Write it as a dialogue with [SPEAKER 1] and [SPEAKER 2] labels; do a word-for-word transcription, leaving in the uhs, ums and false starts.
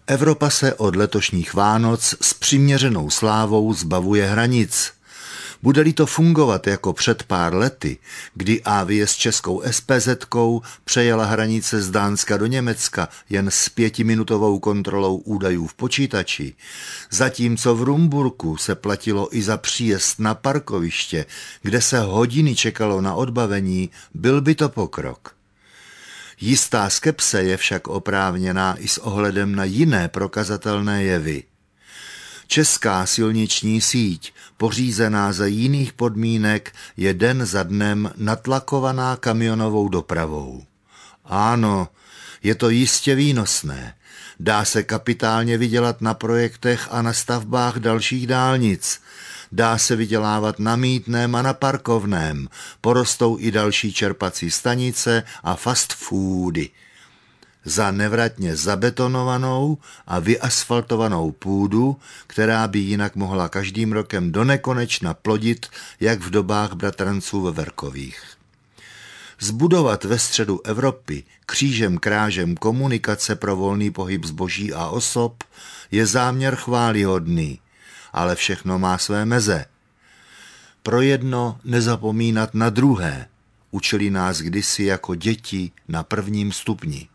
[SPEAKER 1] Evropa se od letošních Vánoc s přiměřenou slávou zbavuje hranic. Bude-li to fungovat jako před pár lety, kdy Avie s českou SPZ-kou přejela hranice z Dánska do Německa jen s pětiminutovou kontrolou údajů v počítači, zatímco v Rumburku se platilo i za příjezd na parkoviště, kde se hodiny čekalo na odbavení, byl by to pokrok. Jistá skepse je však oprávněná i s ohledem na jiné prokazatelné jevy. Česká silniční síť, pořízená za jiných podmínek, je den za dnem natlakovaná kamionovou dopravou. Ano, je to jistě výnosné. Dá se kapitálně vydělat na projektech a na stavbách dalších dálnic. Dá se vydělávat na mýtném a na parkovném. Porostou i další čerpací stanice a fast foody. Za nevratně zabetonovanou a vyasfaltovanou půdu, která by jinak mohla každým rokem donekonečna plodit, jak v dobách bratranců ve Verkových. Zbudovat ve středu Evropy křížem krážem komunikace pro volný pohyb zboží a osob je záměr chvályhodný, ale všechno má své meze. Pro jedno nezapomínat na druhé, učili nás kdysi jako děti na prvním stupni.